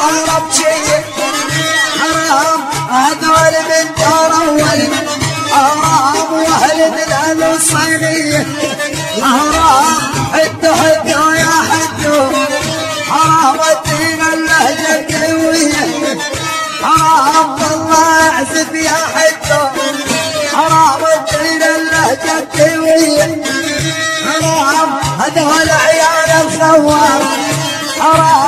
اغرب شيء حرام هذول من دار اول حرام واهل بلاد الصينيه حرام حدوا حدوا يا حدوا حرام الدين اللهجه الكويه حرام والله اعزف يا حدوا حرام الدين اللهجه الكويه حرام هذول عيال الخوار حرام